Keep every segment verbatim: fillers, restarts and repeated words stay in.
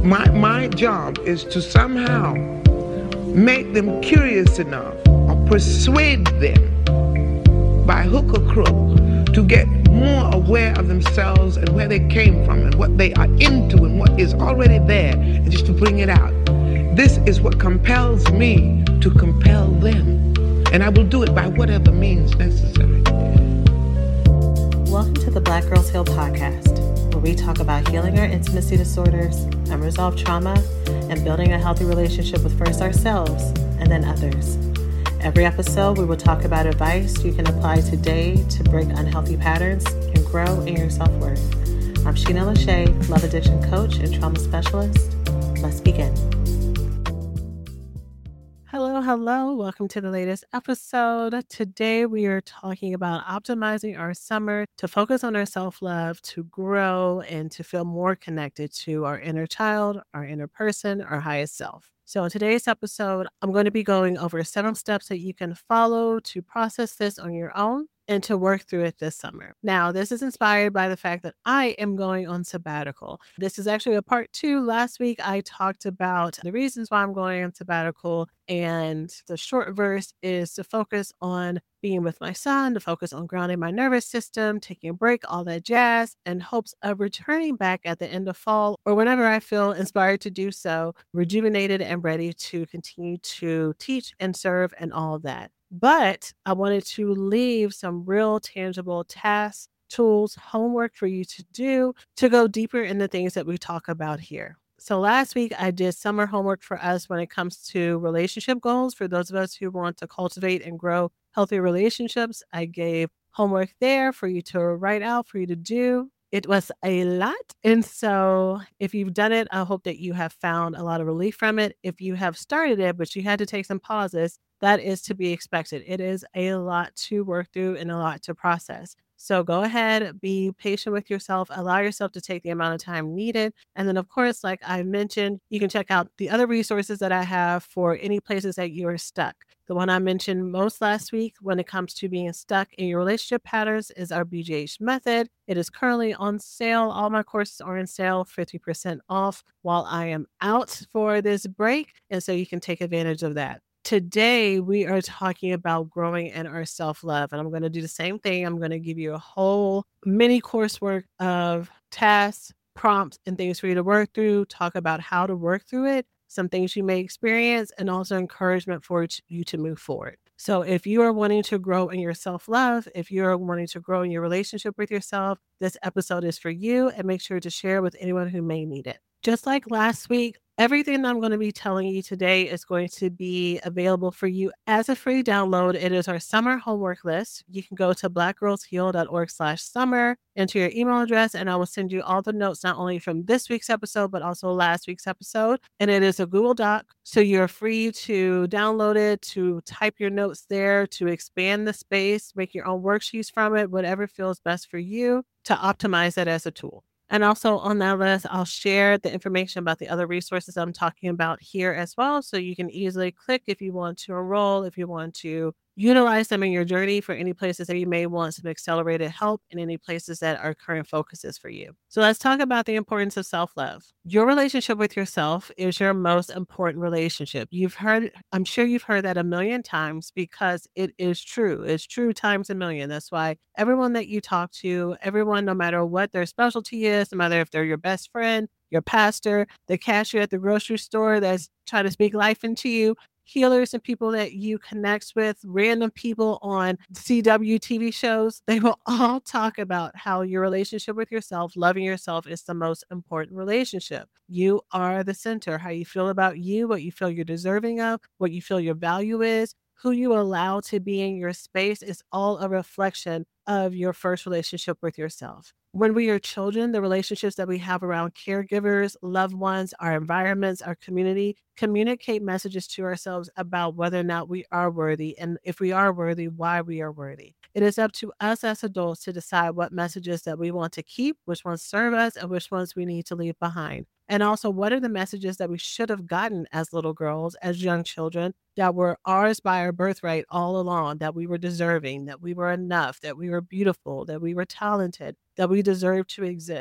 My, my job is to somehow make them curious enough or persuade them by hook or crook to get more aware of themselves and where they came from and what they are into and what is already there, and just to bring it out. This is what compels me to compel them, and I will do it by whatever means necessary. Welcome to the Black Girls Heal podcast, where we talk about healing our intimacy disorders, unresolved trauma, and building a healthy relationship with first ourselves and then others. Every episode, we will talk about advice you can apply today to break unhealthy patterns and grow in your self-worth. I'm Sheena Lachey, love addiction coach and trauma specialist. Let's begin. Hello, hello. Welcome to the latest episode. Today, we are talking about optimizing our summer to focus on our self-love, to grow, and to feel more connected to our inner child, our inner person, our highest self. So in today's episode, I'm going to be going over several steps that you can follow to process this on your own and to work through it this summer. Now, this is inspired by the fact that I am going on sabbatical. This is actually a part two. Last week, I talked about the reasons why I'm going on sabbatical, and the short verse is to focus on being with my son, to focus on grounding my nervous system, taking a break, all that jazz, in hopes of returning back at the end of fall or whenever I feel inspired to do so, rejuvenated and ready to continue to teach and serve and all of that. But I wanted to leave some real tangible tasks, tools, homework for you to do to go deeper in the things that we talk about here. So last week, I did summer homework for us when it comes to relationship goals. For those of us who want to cultivate and grow healthy relationships, I gave homework there for you to write out, for you to do. It was a lot. And so if you've done it, I hope that you have found a lot of relief from it. If you have started it, but you had to take some pauses, that is to be expected. It is a lot to work through and a lot to process. So go ahead, be patient with yourself, allow yourself to take the amount of time needed. And then, of course, like I mentioned, you can check out the other resources that I have for any places that you are stuck. The one I mentioned most last week when it comes to being stuck in your relationship patterns is our B G H method. It is currently on sale. All my courses are on sale, fifty percent off while I am out for this break. And so you can take advantage of that. Today, we are talking about growing in our self-love, and I'm going to do the same thing. I'm going to give you a whole mini coursework of tasks, prompts, and things for you to work through, talk about how to work through it, some things you may experience, and also encouragement for you to move forward. So if you are wanting to grow in your self-love, if you're wanting to grow in your relationship with yourself, this episode is for you, and make sure to share with anyone who may need it. Just like last week, everything I'm going to be telling you today is going to be available for you as a free download. It is our summer homework list. You can go to blackgirlsheal.org slash summer, enter your email address, and I will send you all the notes, not only from this week's episode, but also last week's episode. And it is a Google Doc, so you're free to download it, to type your notes there, to expand the space, make your own worksheets from it, whatever feels best for you to optimize it as a tool. And also on that list, I'll share the information about the other resources I'm talking about here as well. So you can easily click if you want to enroll, if you want to utilize them in your journey for any places that you may want some accelerated help and any places that are current focuses for you. So let's talk about the importance of self-love. Your relationship with yourself is your most important relationship. You've heard, I'm sure you've heard that a million times because it is true. It's true times a million. That's why everyone that you talk to, everyone, no matter what their specialty is, no matter if they're your best friend, your pastor, the cashier at the grocery store that's trying to speak life into you, healers and people that you connect with, random people on C W T V shows, they will all talk about how your relationship with yourself, loving yourself, is the most important relationship. You are the center. How you feel about you, what you feel you're deserving of, what you feel your value is, who you allow to be in your space is all a reflection of your first relationship with yourself. When we are children, the relationships that we have around caregivers, loved ones, our environments, our community, communicate messages to ourselves about whether or not we are worthy, and if we are worthy, why we are worthy. It is up to us as adults to decide what messages that we want to keep, which ones serve us, and which ones we need to leave behind. And also, what are the messages that we should have gotten as little girls, as young children, that were ours by our birthright all along, that we were deserving, that we were enough, that we were beautiful, that we were talented, that we deserved to exist.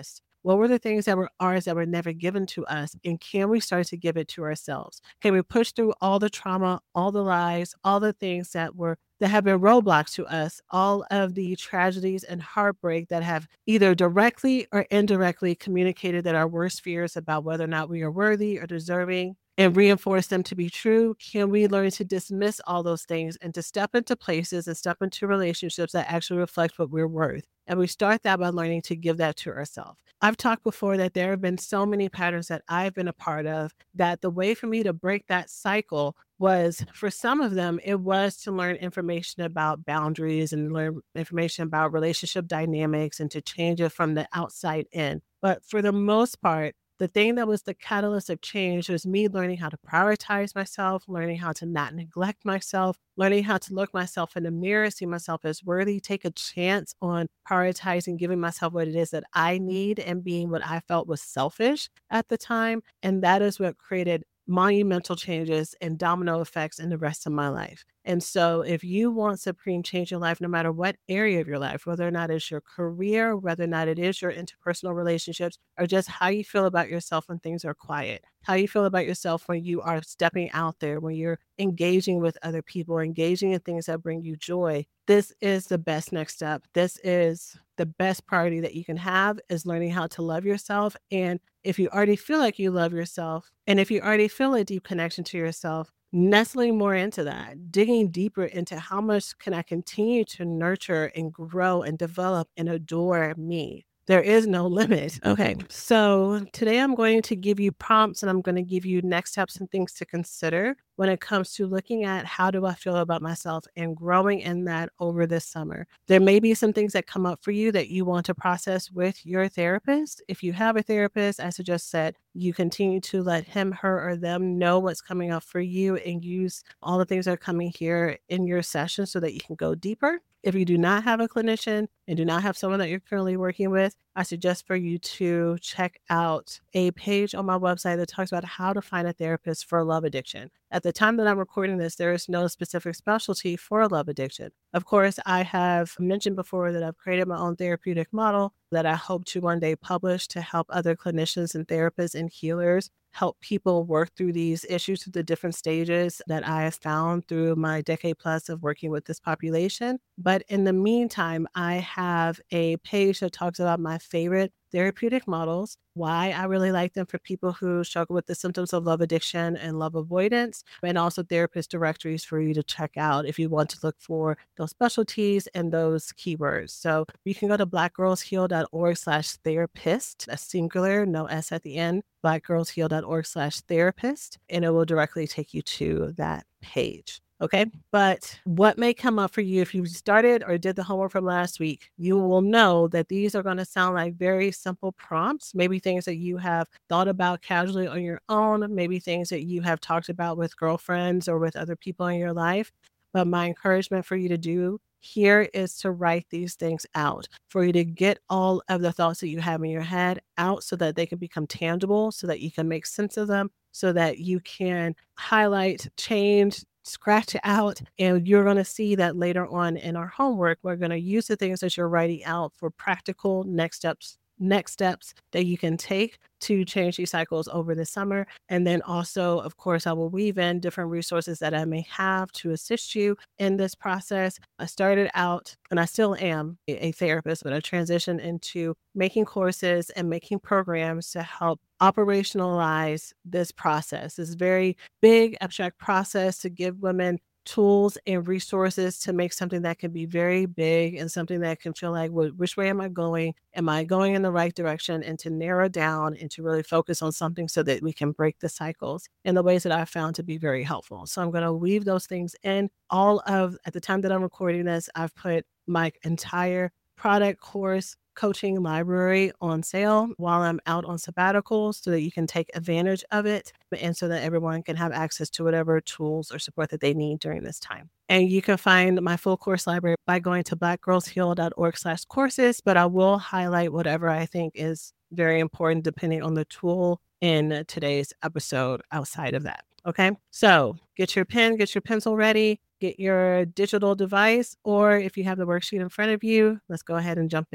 What were the things that were ours that were never given to us? And can we start to give it to ourselves? Can we push through all the trauma, all the lies, all the things that were that have been roadblocks to us, all of the tragedies and heartbreak that have either directly or indirectly communicated that our worst fears about whether or not we are worthy or deserving, and reinforce them to be true? Can we learn to dismiss all those things and to step into places and step into relationships that actually reflect what we're worth? And we start that by learning to give that to ourselves. I've talked before that there have been so many patterns that I've been a part of that the way for me to break that cycle was, for some of them, it was to learn information about boundaries and learn information about relationship dynamics and to change it from the outside in. But for the most part, the thing that was the catalyst of change was me learning how to prioritize myself, learning how to not neglect myself, learning how to look myself in the mirror, see myself as worthy, take a chance on prioritizing, giving myself what it is that I need and being what I felt was selfish at the time. And that is what created monumental changes and domino effects in the rest of my life. And so if you want supreme change in life, no matter what area of your life, whether or not it's your career, whether or not it is your interpersonal relationships, or just how you feel about yourself when things are quiet, how you feel about yourself when you are stepping out there, when you're engaging with other people, engaging in things that bring you joy, this is the best next step. This is the best priority that you can have, is learning how to love yourself. And if you already feel like you love yourself, and if you already feel a deep connection to yourself, nestling more into that, digging deeper into how much can I continue to nurture and grow and develop and adore me. There is no limit. Okay, so today I'm going to give you prompts and I'm going to give you next steps and things to consider when it comes to looking at how do I feel about myself and growing in that over this summer. There may be some things that come up for you that you want to process with your therapist. If you have a therapist, as I just said, you continue to let him, her, or them know what's coming up for you and use all the things that are coming here in your session so that you can go deeper. If you do not have a clinician and do not have someone that you're currently working with, I suggest for you to check out a page on my website that talks about how to find a therapist for love addiction. At the time that I'm recording this, there is no specific specialty for love addiction. Of course, I have mentioned before that I've created my own therapeutic model that I hope to one day publish to help other clinicians and therapists and healers help people work through these issues through the different stages that I have found through my decade plus of working with this population. But in the meantime, I have a page that talks about my favorite therapeutic models, why I really like them for people who struggle with the symptoms of love addiction and love avoidance, and also therapist directories for you to check out if you want to look for those specialties and those keywords. So you can go to blackgirlsheal.org slash therapist, that's singular, no S at the end, blackgirlsheal.org slash therapist, and it will directly take you to that page. Okay. But what may come up for you if you started or did the homework from last week, you will know that these are going to sound like very simple prompts, maybe things that you have thought about casually on your own, maybe things that you have talked about with girlfriends or with other people in your life. But my encouragement for you to do here is to write these things out, for you to get all of the thoughts that you have in your head out so that they can become tangible, so that you can make sense of them, so that you can highlight, change, scratch it out. And you're going to see that later on in our homework, we're going to use the things that you're writing out for practical next steps, next steps that you can take to change these cycles over the summer. And then also, of course, I will weave in different resources that I may have to assist you in this process. I started out, and I still am a therapist, but I transitioned into making courses and making programs to help operationalize this process, this very big abstract process to give women tools and resources to make something that can be very big and something that can feel like, well, which way am I going? Am I going in the right direction? And to narrow down and to really focus on something so that we can break the cycles in the ways that I found to be very helpful. So I'm going to weave those things in. All of, at the time that I'm recording this, I've put my entire product course coaching library on sale while I'm out on sabbatical so that you can take advantage of it and so that everyone can have access to whatever tools or support that they need during this time. And you can find my full course library by going to blackgirlsheal.org slash courses, but I will highlight whatever I think is very important depending on the tool in today's episode outside of that. Okay, so get your pen, get your pencil ready, get your digital device, or if you have the worksheet in front of you, let's go ahead and jump in.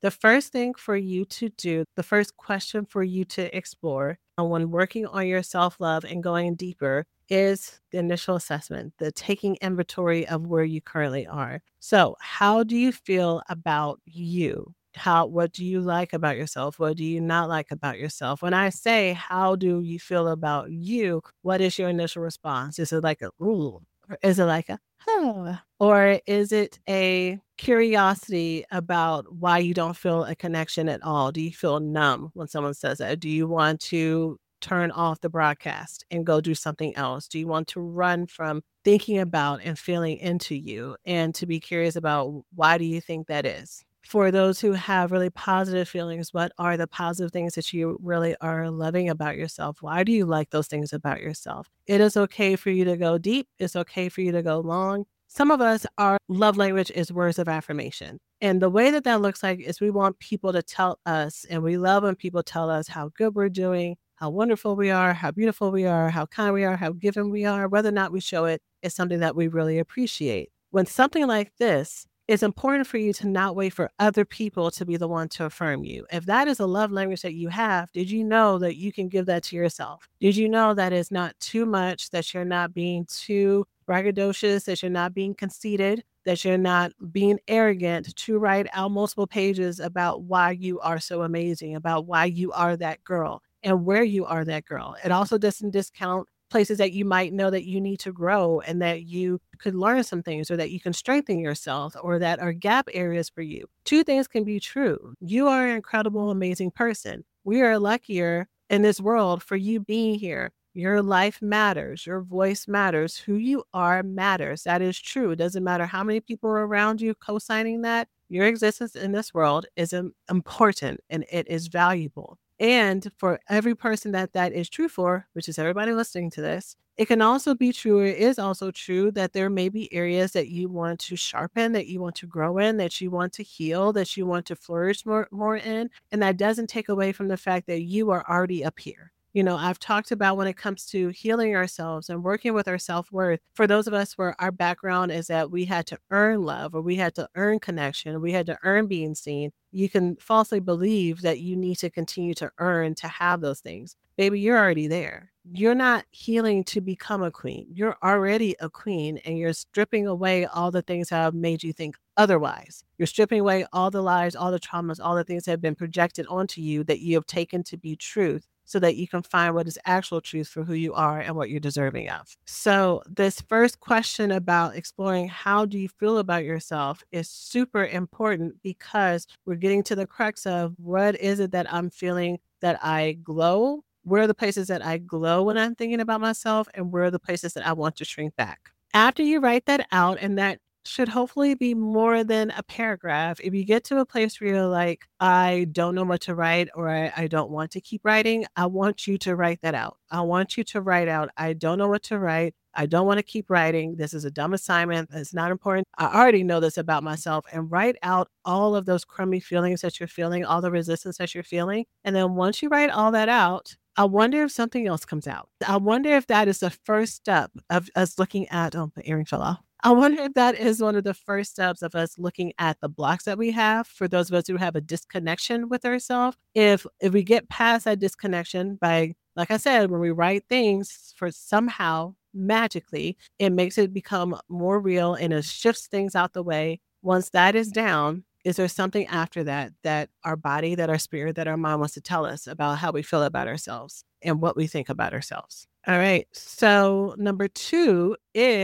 The first thing for you to do, the first question for you to explore uh, when working on your self-love and going deeper is the initial assessment, the taking inventory of where you currently are. So, how do you feel about you? How what do you like about yourself? What do you not like about yourself? When I say how do you feel about you, what is your initial response? Is it like a ooh? Or is it like a huh? Or is it a curiosity about why you don't feel a connection at all? Do you feel numb when someone says that? Do you want to turn off the broadcast and go do something else? Do you want to run from thinking about and feeling into you and to be curious about why do you think that is? For those who have really positive feelings, what are the positive things that you really are loving about yourself? Why do you like those things about yourself? It is okay for you to go deep. It's okay for you to go long. Some of us, our love language is words of affirmation. And the way that that looks like is we want people to tell us, and we love when people tell us how good we're doing, how wonderful we are, how beautiful we are, how kind we are, how given we are. Whether or not we show it is something that we really appreciate. When something like this, it's important for you to not wait for other people to be the one to affirm you. If that is a love language that you have, did you know that you can give that to yourself? Did you know that it's not too much, that you're not being too braggadocious, that you're not being conceited, that you're not being arrogant to write out multiple pages about why you are so amazing, about why you are that girl and where you are that girl? It also doesn't discount places that you might know that you need to grow and that you could learn some things or that you can strengthen yourself or that are gap areas for you. Two things can be true. You are an incredible, amazing person. We are luckier in this world for you being here. Your life matters. Your voice matters. Who you are matters. That is true. It doesn't matter how many people are around you co-signing that. Your existence in this world is im- important and it is valuable. And for every person that that is true for, which is everybody listening to this, it can also be true, or it is also true that there may be areas that you want to sharpen, that you want to grow in, that you want to heal, that you want to flourish more, more in. And that doesn't take away from the fact that you are already up here. You know, I've talked about when it comes to healing ourselves and working with our self-worth, for those of us where our background is that we had to earn love or we had to earn connection, we had to earn being seen, you can falsely believe that you need to continue to earn to have those things. Baby, you're already there. You're not healing to become a queen. You're already a queen and you're stripping away all the things that have made you think otherwise. You're stripping away all the lies, all the traumas, all the things that have been projected onto you that you have taken to be truth, so that you can find what is actual truth for who you are and what you're deserving of. So this first question about exploring how do you feel about yourself is super important because we're getting to the crux of what is it that I'm feeling that I glow? Where are the places that I glow when I'm thinking about myself? And where are the places that I want to shrink back? After you write that out, and that should hopefully be more than a paragraph. If you get to a place where you're like, I don't know what to write or I, I don't want to keep writing, I want you to write that out. I want you to write out, I don't know what to write. I don't want to keep writing. This is a dumb assignment. It's not important. I already know this about myself, and write out all of those crummy feelings that you're feeling, all the resistance that you're feeling. And then once you write all that out, I wonder if something else comes out. I wonder if that is the first step of us looking at, oh, my earring fell off. I wonder if that is one of the first steps of us looking at the blocks that we have for those of us who have a disconnection with ourselves. If if we get past that disconnection by, like I said, when we write things for somehow magically, it makes it become more real and it shifts things out the way. Once that is down, is there something after that, that our body, that our spirit, that our mind wants to tell us about how we feel about ourselves and what we think about ourselves? All right. So number two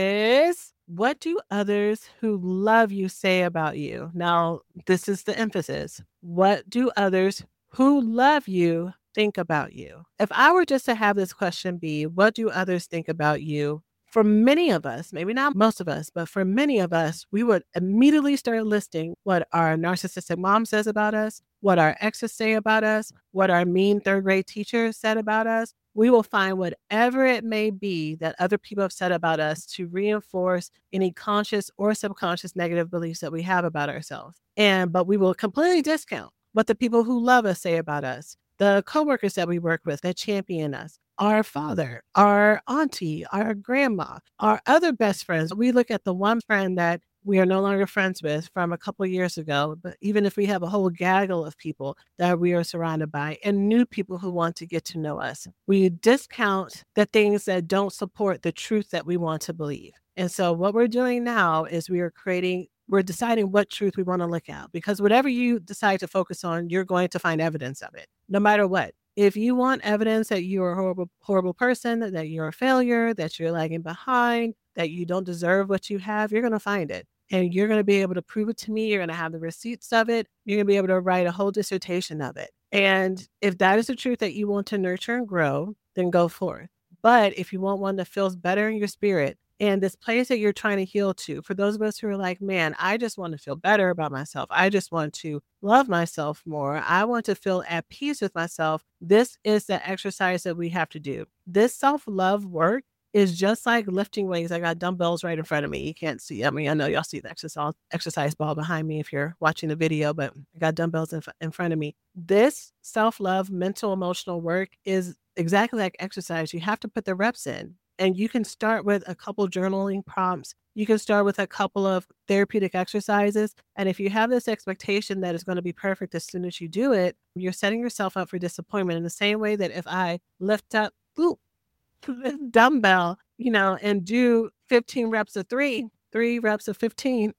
is, what do others who love you say about you? Now, this is the emphasis. What do others who love you think about you? If I were just to have this question be, what do others think about you? For many of us, maybe not most of us, but for many of us, we would immediately start listing what our narcissistic mom says about us, what our exes say about us, what our mean third grade teacher said about us. We will find whatever it may be that other people have said about us to reinforce any conscious or subconscious negative beliefs that we have about ourselves. And, but we will completely discount what the people who love us say about us, the coworkers that we work with that champion us, our father, our auntie, our grandma, our other best friends. We look at the one friend that we are no longer friends with from a couple of years ago, but even if we have a whole gaggle of people that we are surrounded by and new people who want to get to know us, we discount the things that don't support the truth that we want to believe. And so what we're doing now is we are creating, we're deciding what truth we want to look at, because whatever you decide to focus on, you're going to find evidence of it, no matter what. If you want evidence that you're a horrible, horrible person, that you're a failure, that you're lagging behind, that you don't deserve what you have, you're going to find it. And you're going to be able to prove it to me. You're going to have the receipts of it. You're going to be able to write a whole dissertation of it. And if that is the truth that you want to nurture and grow, then go for it. But if you want one that feels better in your spirit, and this place that you're trying to heal to, for those of us who are like, man, I just want to feel better about myself. I just want to love myself more. I want to feel at peace with myself. This is the exercise that we have to do. This self-love work is just like lifting weights. I got dumbbells right in front of me. You can't see. I mean, I know y'all see the exercise exercise ball behind me if you're watching the video, but I got dumbbells in, in front of me. This self-love, mental, emotional work is exactly like exercise. You have to put the reps in. And you can start with a couple journaling prompts. You can start with a couple of therapeutic exercises. And if you have this expectation that it's going to be perfect as soon as you do it, you're setting yourself up for disappointment in the same way that if I lift up ooh, this dumbbell, you know, and do fifteen reps of three, three reps of fifteen,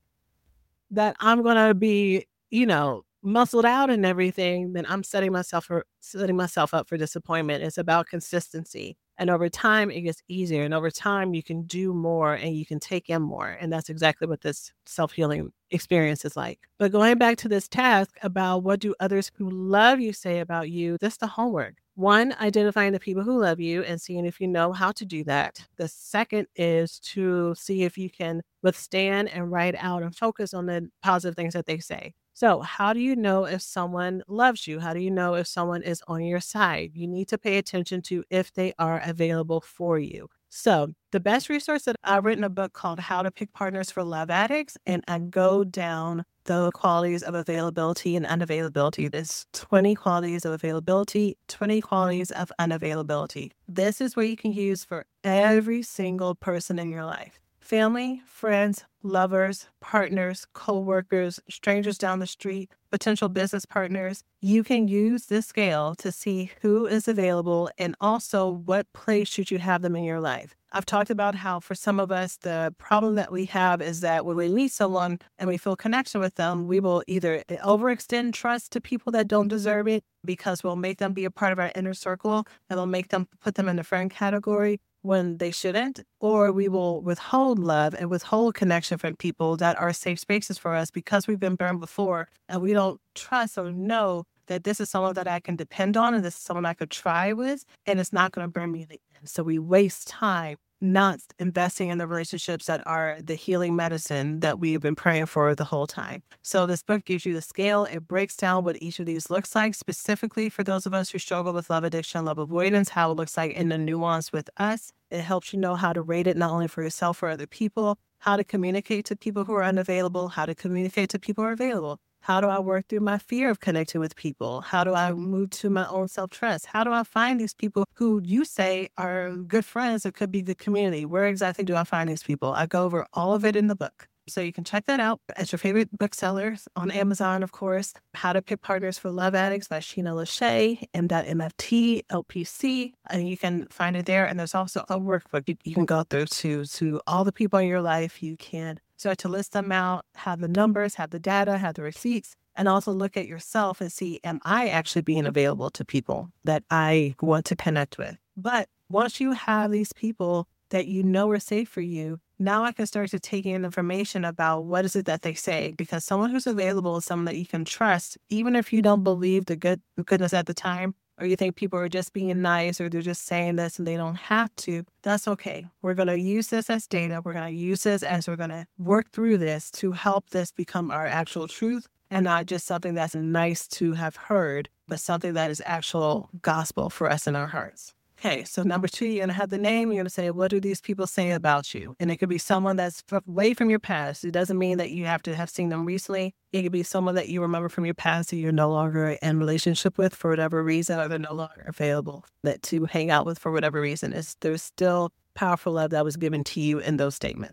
that I'm going to be, you know, muscled out and everything, then I'm setting myself for setting myself up for disappointment. It's about consistency. And over time, it gets easier. And over time, you can do more and you can take in more. And that's exactly what this self-healing experience is like. But going back to this task about what do others who love you say about you, that's the homework. One, identifying the people who love you and seeing if you know how to do that. The second is to see if you can withstand and write out and focus on the positive things that they say. So how do you know if someone loves you? How do you know if someone is on your side? You need to pay attention to if they are available for you. So the best resource that I've written a book called How to Pick Partners for Love Addicts, and I go down the qualities of availability and unavailability. There's twenty qualities of availability, twenty qualities of unavailability. This is what you can use for every single person in your life. Family, friends, lovers, partners, co-workers, strangers down the street, potential business partners. You can use this scale to see who is available and also what place should you have them in your life. I've talked about how for some of us, the problem that we have is that when we meet someone and we feel connection with them, we will either overextend trust to people that don't deserve it because we'll make them be a part of our inner circle and we'll make them put them in the friend category when they shouldn't, or we will withhold love and withhold connection from people that are safe spaces for us because we've been burned before and we don't trust or know that this is someone that I can depend on and this is someone I could try with and it's not going to burn me in the end. So we waste time not investing in the relationships that are the healing medicine that we've been praying for the whole time. So this book gives you the scale. It breaks down what each of these looks like, specifically for those of us who struggle with love addiction, love avoidance, how it looks like in the nuance with us. It helps you know how to rate it, not only for yourself or other people, how to communicate to people who are unavailable, how to communicate to people who are available. How do I work through my fear of connecting with people? How do I move to my own self-trust? How do I find these people who you say are good friends or could be good community? Where exactly do I find these people? I go over all of it in the book. So you can check that out at your favorite booksellers on Amazon, of course. How to Pick Partners for Love Addicts by Sheena Lachey, M M F T, L P C. And you can find it there. And there's also a workbook you, you can go through to, to all the people in your life. You can start to list them out, have the numbers, have the data, have the receipts, and also look at yourself and see, am I actually being available to people that I want to connect with? But once you have these people that you know are safe for you, now I can start to take in information about what is it that they say, because someone who's available is someone that you can trust, even if you don't believe the good the goodness at the time, or you think people are just being nice or they're just saying this and they don't have to. That's okay. We're going to use this as data. We're going to use this as we're going to work through this to help this become our actual truth and not just something that's nice to have heard, but something that is actual gospel for us in our hearts. Okay, so number two, you're going to have the name. You're going to say, what do these people say about you? And it could be someone that's way from your past. It doesn't mean that you have to have seen them recently. It could be someone that you remember from your past that you're no longer in relationship with for whatever reason, or they're no longer available that to hang out with for whatever reason. It's, there's still powerful love that was given to you in those statements.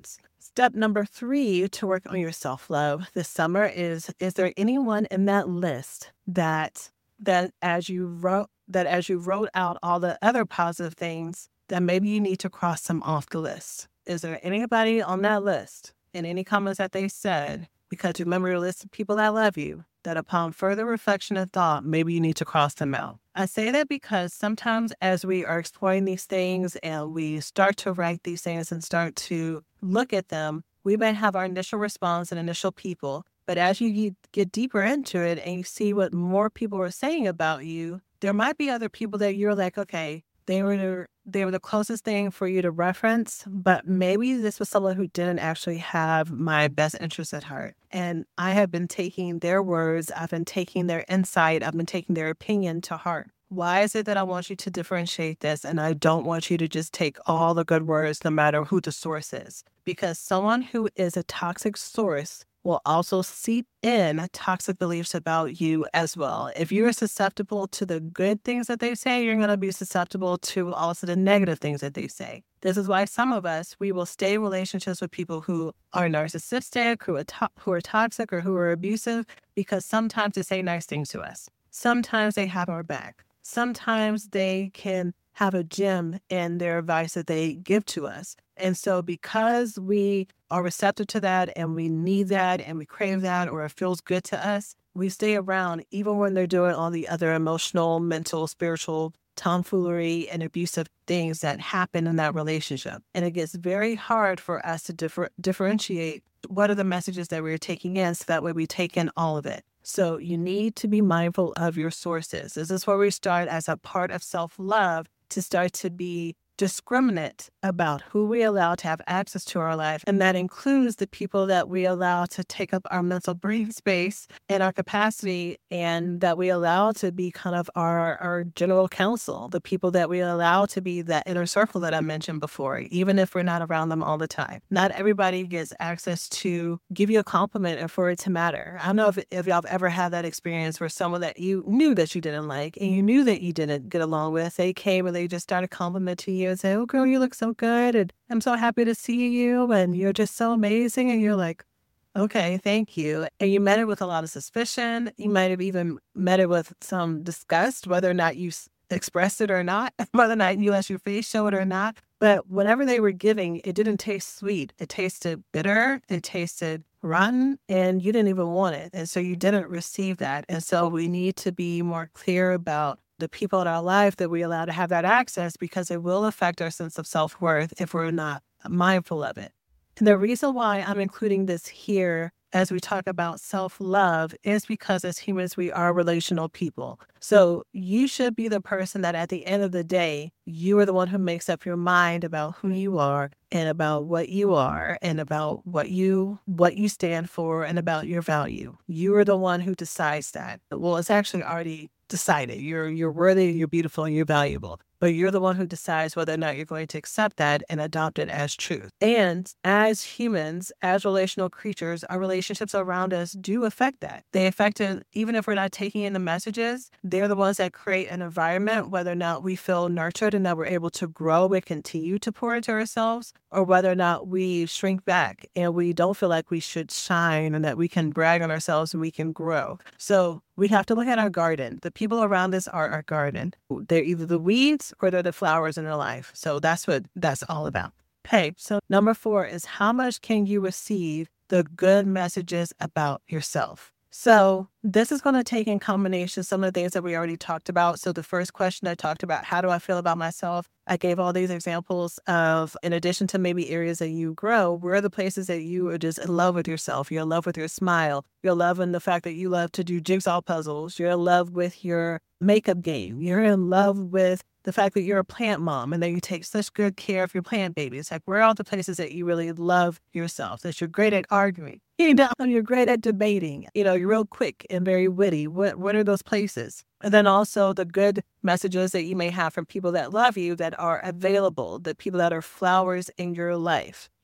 Step number three to work on your self-love this summer is, is there anyone in that list that that as you wrote that as you wrote out all the other positive things, that maybe you need to cross them off the list? Is there anybody on that list and any comments that they said, because you remember your list of people that love you, that upon further reflection and thought, maybe you need to cross them out? I say that because sometimes as we are exploring these things and we start to write these things and start to look at them, we may have our initial response and initial people. But as you get deeper into it and you see what more people are saying about you, there might be other people that you're like, okay, they were the, they were the closest thing for you to reference, but maybe this was someone who didn't actually have my best interest at heart. And I have been taking their words, I've been taking their insight, I've been taking their opinion to heart. Why is it that I want you to differentiate this and I don't want you to just take all the good words no matter who the source is? Because someone who is a toxic source will also seep in toxic beliefs about you as well. If you're susceptible to the good things that they say, you're going to be susceptible to also the negative things that they say. This is why some of us, we will stay in relationships with people who are narcissistic, who are, to- who are toxic, or who are abusive, because sometimes they say nice things to us. Sometimes they have our back. Sometimes they can have a gem in their advice that they give to us. And so because we are receptive to that and we need that and we crave that, or it feels good to us, we stay around even when they're doing all the other emotional, mental, spiritual tomfoolery and abusive things that happen in that relationship. And it gets very hard for us to differ- differentiate what are the messages that we're taking in, so that way we take in all of it. So you need to be mindful of your sources. This is where we start as a part of self-love, to start to be discriminate about who we allow to have access to our life. And that includes the people that we allow to take up our mental brain space and our capacity, and that we allow to be kind of our, our general counsel, the people that we allow to be that inner circle that I mentioned before, even if we're not around them all the time. Not everybody gets access to give you a compliment and for it to matter. I don't know if, if y'all have ever had that experience where someone that you knew that you didn't like and you knew that you didn't get along with, they came and they just started complimenting you and say, oh girl, you look so good, and I'm so happy to see you, and you're just so amazing. And you're like, okay, thank you. And you met it with a lot of suspicion. You might have even met it with some disgust, whether or not you s- expressed it or not, whether or not you let your face show it or not. But whatever they were giving, it didn't taste sweet. It tasted bitter. It tasted rotten, and you didn't even want it. And so you didn't receive that. And so we need to be more clear about the people in our life that we allow to have that access, because it will affect our sense of self-worth if we're not mindful of it. And the reason why I'm including this here as we talk about self-love is because as humans, we are relational people. So you should be the person that at the end of the day, you are the one who makes up your mind about who you are and about what you are and about what you what you stand for and about your value. You are the one who decides that. Well, it's actually already decided. You're you're worthy, you're beautiful, and you're valuable. But you're the one who decides whether or not you're going to accept that and adopt it as truth. And as humans, as relational creatures, our relationships around us do affect that. They affect it even if we're not taking in the messages. They're the ones that create an environment, whether or not we feel nurtured and that we're able to grow and continue to pour into ourselves, or whether or not we shrink back and we don't feel like we should shine and that we can brag on ourselves and we can grow. So we have to look at our garden. The people around us are our garden. They're either the weeds or they're the flowers in our life. So that's what that's all about. Okay, so number four is, how much can you receive the good messages about yourself? So this is going to take in combination some of the things that we already talked about. So the first question I talked about, how do I feel about myself? I gave all these examples of, in addition to maybe areas that you grow, where are the places that you are just in love with yourself? You're in love with your smile. You're loving the fact that you love to do jigsaw puzzles. You're in love with your makeup game. You're in love with the fact that you're a plant mom and that you take such good care of your plant babies. Like, where are all the places that you really love yourself, that you're great at arguing? You know, you're great at debating. You know, you're real quick and very witty. What, what are those places? And then also the good messages that you may have from people that love you, that are available, the people that are flowers in your life.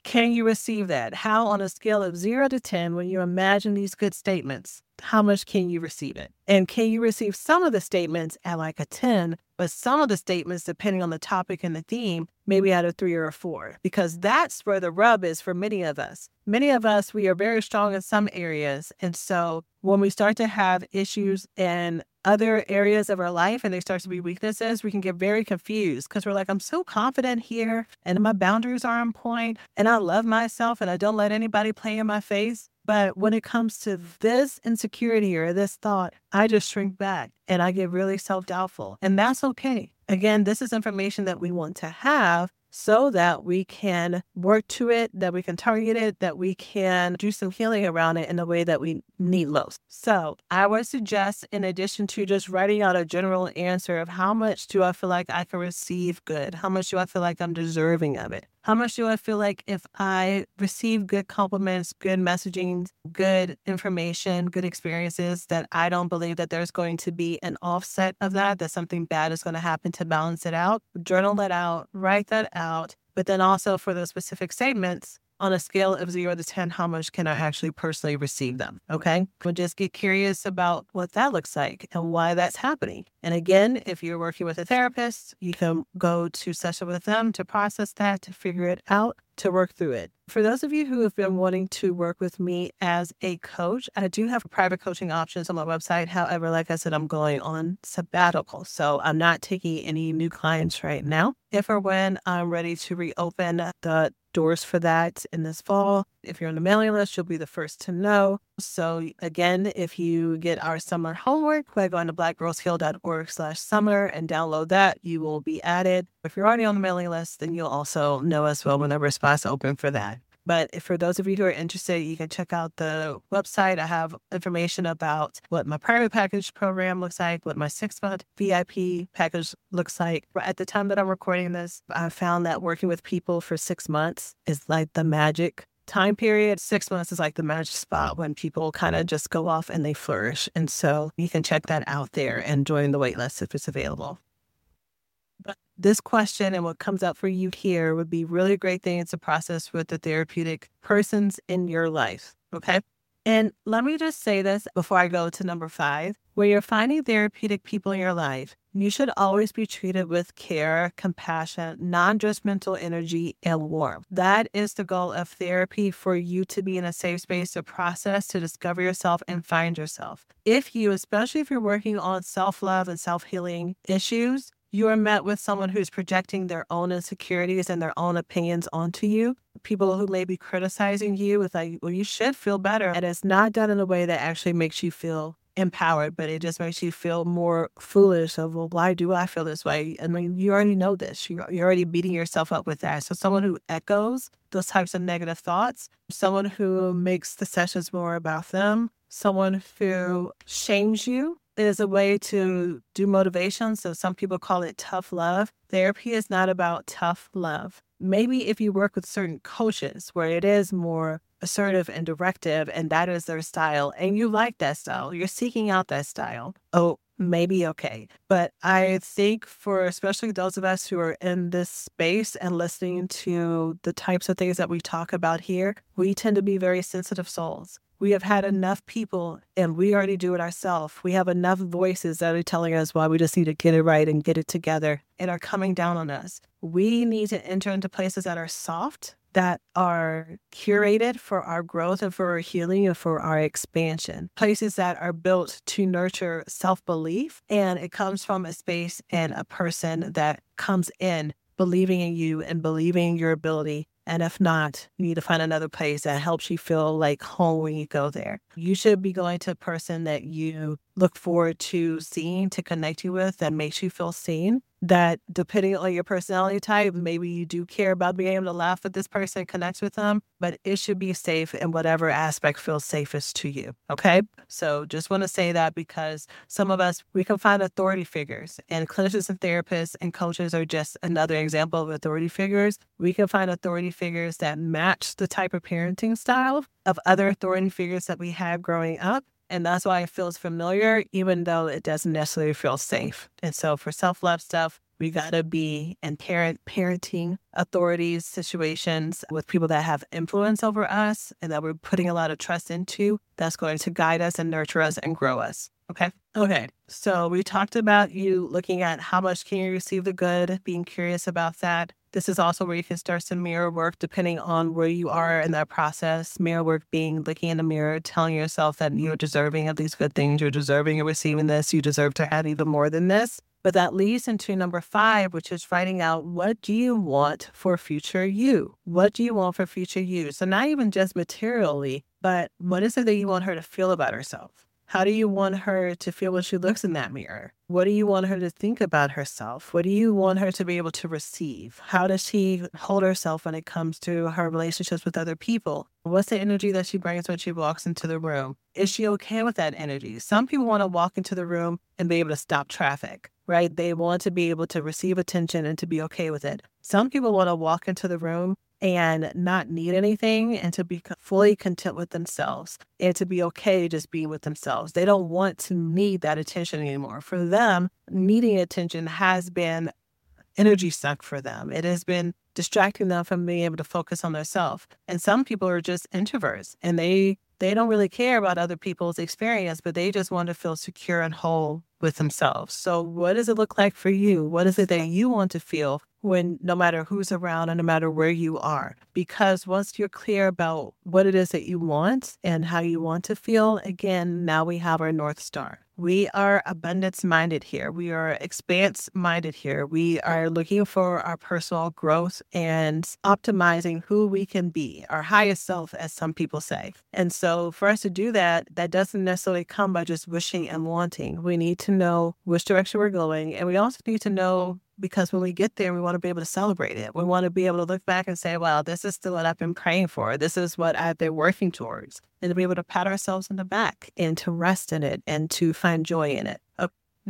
Can you receive that? How, on a scale of zero to ten, when you imagine these good statements, how much can you receive it? And can you receive some of the statements at like a ten, but some of the statements, depending on the topic and the theme, maybe at a three or a four? Because that's where the rub is for many of us. Many of us, we are very strong in some areas. And so when we start to have issues in other areas of our life and they start to be weaknesses, we can get very confused because we're like, I'm so confident here and my boundaries are on point and I love myself and I don't let anybody play in my face. But when it comes to this insecurity or this thought, I just shrink back and I get really self-doubtful. And that's okay. Again, this is information that we want to have so that we can work to it, that we can target it, that we can do some healing around it in the way that we need most. So I would suggest, in addition to just writing out a general answer of how much do I feel like I can receive good? How much do I feel like I'm deserving of it? How much do I feel like if I receive good compliments, good messaging, good information, good experiences, that I don't believe that there's going to be an offset of that, that something bad is going to happen to balance it out? Journal that out, write that out. But then also for those specific statements, on a scale of zero to ten, how much can I actually personally receive them? Okay. But just get curious about what that looks like and why that's happening. And again, if you're working with a therapist, you can go to session with them to process that, to figure it out, to work through it. For those of you who have been wanting to work with me as a coach, I do have private coaching options on my website. However, like I said, I'm going on sabbatical, so I'm not taking any new clients right now. If or when I'm ready to reopen the doors for that in this fall, if you're on the mailing list, you'll be the first to know. So again, if you get our summer homework by going to blackgirlsheal.org slash summer and download that, you will be added. If you're already on the mailing list, then you'll also know as well whenever spots open for that. But for those of you who are interested, you can check out the website. I have information about what my private package program looks like, what my six-month V I P package looks like. At the time that I'm recording this, I found that working with people for six months is like the magic time period. Six months is like the magic spot when people kind of just go off and they flourish. And so you can check that out there and join the waitlist if it's available. But this question and what comes up for you here would be really great things to process with the therapeutic persons in your life. Okay. And let me just say this before I go to number five. When you're finding therapeutic people in your life, you should always be treated with care, compassion, non-judgmental energy, and warmth. That is the goal of therapy, for you to be in a safe space to process, to discover yourself and find yourself. If you, especially if you're working on self-love and self-healing issues, you are met with someone who's projecting their own insecurities and their own opinions onto you. People who may be criticizing you with like, well, you should feel better. And it's not done in a way that actually makes you feel empowered, but it just makes you feel more foolish of, well, why do I feel this way? I mean, you already know this. You're, you're already beating yourself up with that. So someone who echoes those types of negative thoughts, someone who makes the sessions more about them, someone who shames you, is a way to do motivation. So some people call it tough love. Therapy is not about tough love. Maybe if you work with certain coaches where it is more assertive and directive and that is their style and you like that style, you're seeking out that style, oh, maybe okay. But I think for especially those of us who are in this space and listening to the types of things that we talk about here, we tend to be very sensitive souls. We have had enough people, and we already do it ourselves. We have enough voices that are telling us why we just need to get it right and get it together and are coming down on us. We need to enter into places that are soft, that are curated for our growth and for our healing and for our expansion. Places that are built to nurture self-belief, and it comes from a space and a person that comes in believing in you and believing in your ability. And if not, you need to find another place that helps you feel like home when you go there. You should be going to a person that you look forward to seeing, to connect you with, that makes you feel seen. That depending on your personality type, maybe you do care about being able to laugh with this person, connect with them, but it should be safe in whatever aspect feels safest to you. Okay. So just want to say that because some of us, we can find authority figures, and clinicians and therapists and coaches are just another example of authority figures. We can find authority figures that match the type of parenting style of other authority figures that we had growing up. And that's why it feels familiar, even though it doesn't necessarily feel safe. And so for self-love stuff, We got to be in parent parenting authorities situations with people that have influence over us and that we're putting a lot of trust into. That's going to guide us and nurture us and grow us. Okay. Okay. So we talked about you looking at how much can you receive the good, being curious about that. This is also where you can start some mirror work depending on where you are in that process. Mirror work being looking in the mirror, telling yourself that you're deserving of these good things. You're deserving of receiving this. You deserve to have even more than this. But that leads into number five, which is writing out, what do you want for future you? What do you want for future you? So not even just materially, but what is it that you want her to feel about herself? How do you want her to feel when she looks in that mirror? What do you want her to think about herself? What do you want her to be able to receive? How does she hold herself when it comes to her relationships with other people? What's the energy that she brings when she walks into the room? Is she okay with that energy? Some people want to walk into the room and be able to stop traffic, right? They want to be able to receive attention and to be okay with it. Some people want to walk into the room and not need anything and to be fully content with themselves and to be okay just being with themselves. They don't want to need that attention anymore. For them, needing attention has been energy suck for them. It has been distracting them from being able to focus on themselves. And some people are just introverts and they they don't really care about other people's experience, but they just want to feel secure and whole with themselves. So what does it look like for you? What is it that you want to feel when no matter who's around and no matter where you are? Because once you're clear about what it is that you want and how you want to feel, again, now we have our North Star. We are abundance-minded here. We are expanse-minded here. We are looking for our personal growth and optimizing who we can be, our highest self, as some people say. And so for us to do that, that doesn't necessarily come by just wishing and wanting. We need to know which direction we're going. And we also need to know, because when we get there, we want to be able to celebrate it. We want to be able to look back and say, wow, this is still what I've been praying for. This is what I've been working towards. And to be able to pat ourselves in the back and to rest in it and to find joy in it. Uh,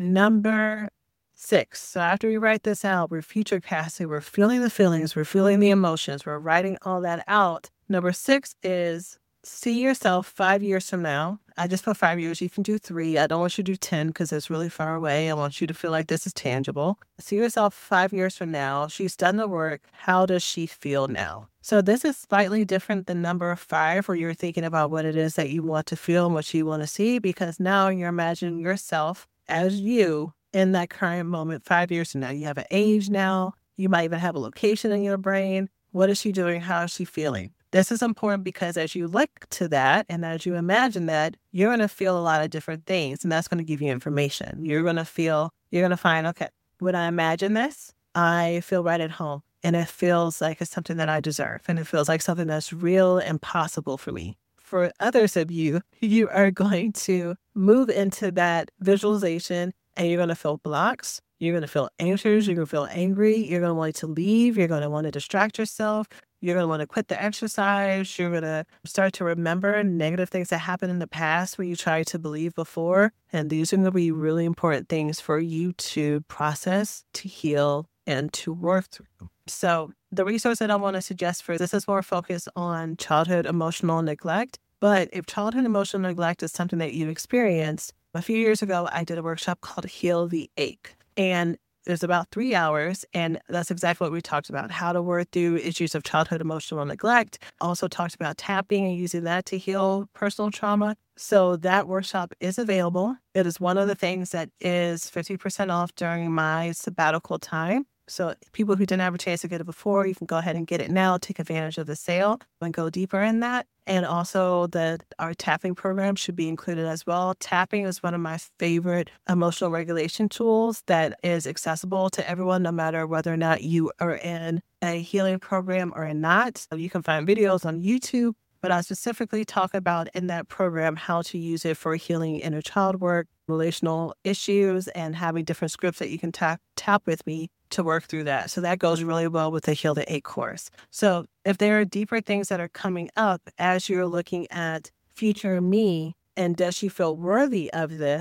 number six. So after we write this out, we're future casting, we're feeling the feelings, we're feeling the emotions, we're writing all that out. Number six is see yourself five years from now. I just put five years. You can do three. I don't want you to do ten because it's really far away. I want you to feel like this is tangible. See yourself five years from now. She's done the work. How does she feel now? So this is slightly different than number five, where you're thinking about what it is that you want to feel and what you want to see, because now you're imagining yourself as you in that current moment five years from now. You have an age now. You might even have a location in your brain. What is she doing? How is she feeling? This is important because as you look to that and as you imagine that, you're going to feel a lot of different things, and that's going to give you information. You're going to feel, you're going to find, okay, when I imagine this, I feel right at home, and it feels like it's something that I deserve, and it feels like something that's real and possible for me. For others of you, you are going to move into that visualization, and you're going to feel blocks. You're going to feel anxious. You're going to feel angry. You're going to want to leave. You're going to want to distract yourself. You're going to want to quit the exercise. You're going to start to remember negative things that happened in the past when you tried to believe before. And these are going to be really important things for you to process, to heal, and to work through. So the resource that I want to suggest for this is more focused on childhood emotional neglect. But if childhood emotional neglect is something that you experienced, a few years ago, I did a workshop called Heal the Ache. And there's about three hours, and that's exactly what we talked about, how to work through issues of childhood emotional neglect. Also talked about tapping and using that to heal personal trauma. So that workshop is available. It is one of the things that is fifty percent off during my sabbatical time. So people who didn't have a chance to get it before, you can go ahead and get it now, take advantage of the sale and go deeper in that. And also the our tapping program should be included as well. Tapping is one of my favorite emotional regulation tools that is accessible to everyone, no matter whether or not you are in a healing program or not. So you can find videos on YouTube, but I specifically talk about in that program how to use it for healing inner child work, relational issues, and having different scripts that you can tap tap with me to work through that. So that goes really well with the Heal the Ache course. So if there are deeper things that are coming up as you're looking at future me, and does she feel worthy of this?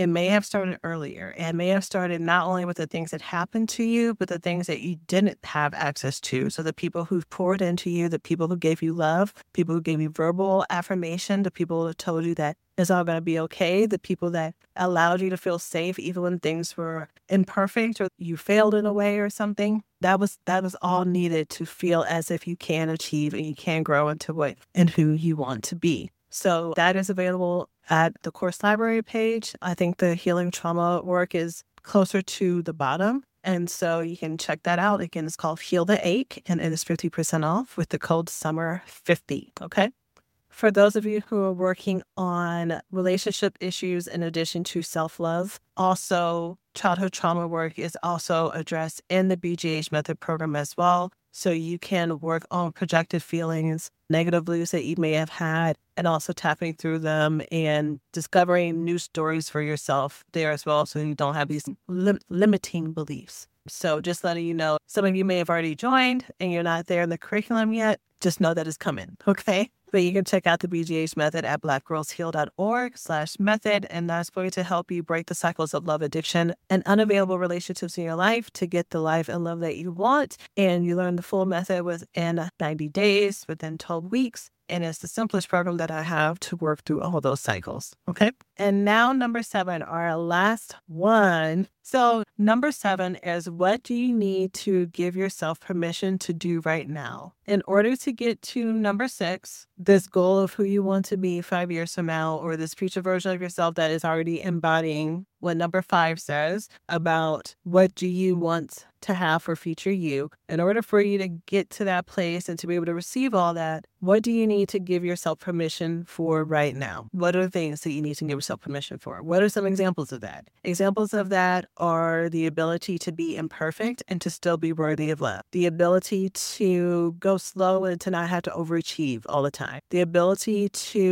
It may have started earlier. It may have started not only with the things that happened to you, but the things that you didn't have access to. So the people who poured into you, the people who gave you love, people who gave you verbal affirmation, the people who told you that it's all going to be okay, the people that allowed you to feel safe even when things were imperfect or you failed in a way or something. That was that was all needed to feel as if you can achieve and you can grow into what and who you want to be. So that is available at the course library page. I think the healing trauma work is closer to the bottom. And so you can check that out. Again, it's called Heal the Ache, and it is fifty percent off with the code summer fifty. Okay. For those of you who are working on relationship issues in addition to self-love, also childhood trauma work is also addressed in the B G H Method program as well. So you can work on projected feelings, negative beliefs that you may have had, and also tapping through them and discovering new stories for yourself there as well, so you don't have these lim- limiting beliefs. So just letting you know, some of you may have already joined and you're not there in the curriculum yet. Just know that it's coming, okay? But you can check out the B G H method at blackgirlsheal.org slash method, and that's going to help you break the cycles of love addiction and unavailable relationships in your life to get the life and love that you want. And you learn the full method within ninety days, within twelve weeks. And it's the simplest program that I have to work through all those cycles. Okay. And now number seven, our last one. So number seven is, what do you need to give yourself permission to do right now? In order to get to number six, this goal of who you want to be five years from now, or this future version of yourself that is already embodying what number five says about what do you want to have for future you. In order for you to get to that place and to be able to receive all that, what do you need to give yourself permission for right now? What are the things that you need to give yourself permission for? What are some examples of that? Examples of that are the ability to be imperfect and to still be worthy of love. The ability to go slow and to not have to overachieve all the time. The ability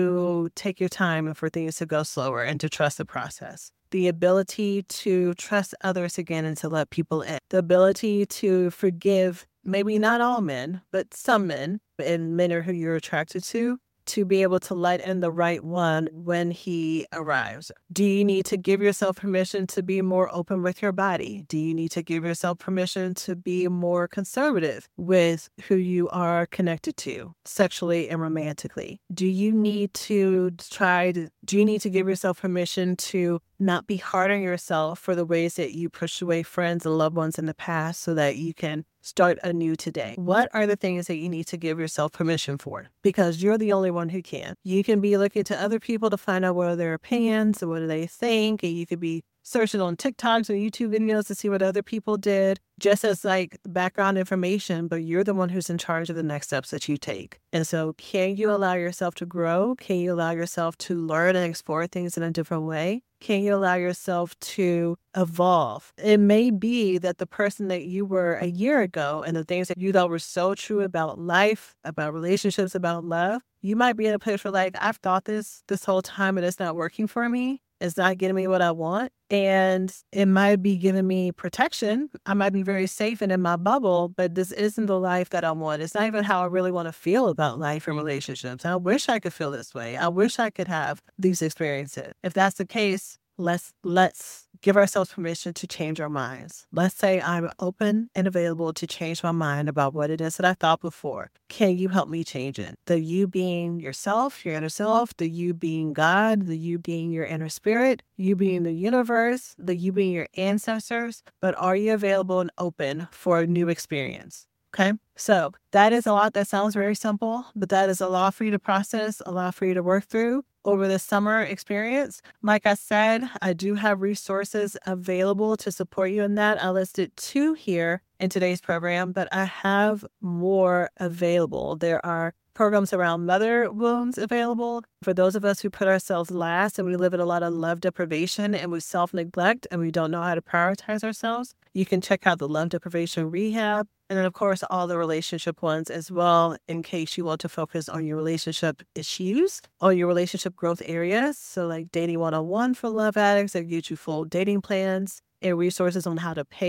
to take your time and for things to go slower and to trust the process. The ability to trust others again and to let people in. The ability to forgive, maybe not all men, but some men, and men are who you're attracted to, to be able to let in the right one when he arrives. Do you need to give yourself permission to be more open with your body? Do you need to give yourself permission to be more conservative with who you are connected to sexually and romantically? Do you need to try to, do you need to give yourself permission to not be hard on yourself for the ways that you pushed away friends and loved ones in the past so that you can start anew today? What are the things that you need to give yourself permission for? Because you're the only one who can. You can be looking to other people to find out what are their opinions and what do they think, and you could be searching on TikToks or YouTube videos to see what other people did, just as like background information, but you're the one who's in charge of the next steps that you take. And so can you allow yourself to grow? Can you allow yourself to learn and explore things in a different way? Can you allow yourself to evolve? It may be that the person that you were a year ago and the things that you thought were so true about life, about relationships, about love, you might be in a place where like, I've thought this this whole time and it's not working for me. It's not getting me what I want. And it might be giving me protection. I might be very safe and in my bubble, but this isn't the life that I want. It's not even how I really want to feel about life and relationships. I wish I could feel this way. I wish I could have these experiences. If that's the case, let's let's give ourselves permission to change our minds. Let's say I'm open and available to change my mind about what it is that I thought before. Can you help me change it? The you being yourself, your inner self, the you being God, the you being your inner spirit, you being the universe, the you being your ancestors. But are you available and open for a new experience? Okay, so that is a lot. That sounds very simple, but that is a lot for you to process, a lot for you to work through over the summer experience. Like I said, I do have resources available to support you in that. I listed two here in today's program, but I have more available. There are programs around mother wounds available for those of us who put ourselves last and we live in a lot of love deprivation and we self-neglect and we don't know how to prioritize ourselves. You can check out the love deprivation rehab. And then, of course, all the relationship ones as well, in case you want to focus on your relationship issues, on your relationship growth areas. So like Dating one oh one for love addicts that get you full dating plans and resources on how to pace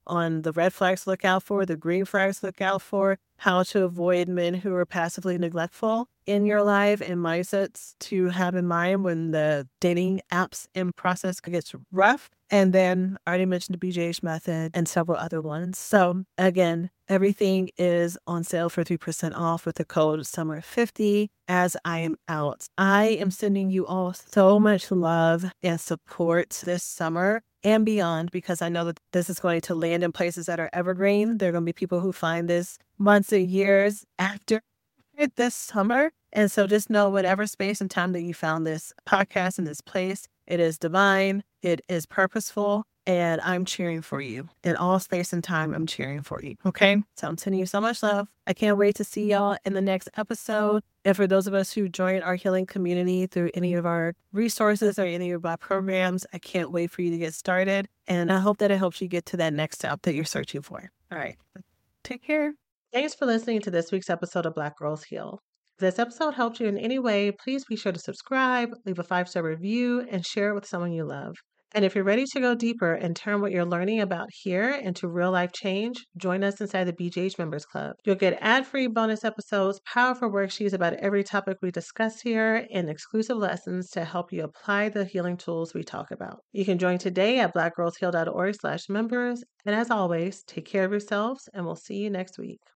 on the red flags to look out for, the green flags to look out for, how to avoid men who are passively neglectful in your life, and mindsets to have in mind when the dating apps and process gets rough. And then I already mentioned the B J H method and several other ones. So again, everything is on sale for three percent off with the code summer fifty as I am out. I am sending you all so much love and support this summer and beyond, because I know that this is going to land in places that are evergreen. There are going to be people who find this months and years after it this summer. And so just know whatever space and time that you found this podcast in this place, it is divine, it is purposeful, and I'm cheering for you. In all space and time, I'm cheering for you. Okay? So I'm sending you so much love. I can't wait to see y'all in the next episode. And for those of us who join our healing community through any of our resources or any of our programs, I can't wait for you to get started. And I hope that it helps you get to that next step that you're searching for. All right. Take care. Thanks for listening to this week's episode of Black Girls Heal. If this episode helped you in any way, please be sure to subscribe, leave a five-star review, and share it with someone you love. And if you're ready to go deeper and turn what you're learning about here into real-life change, join us inside the B J H Members Club. You'll get ad-free bonus episodes, powerful worksheets about every topic we discuss here, and exclusive lessons to help you apply the healing tools we talk about. You can join today at blackgirlsheal.org slash members. And as always, take care of yourselves, and we'll see you next week.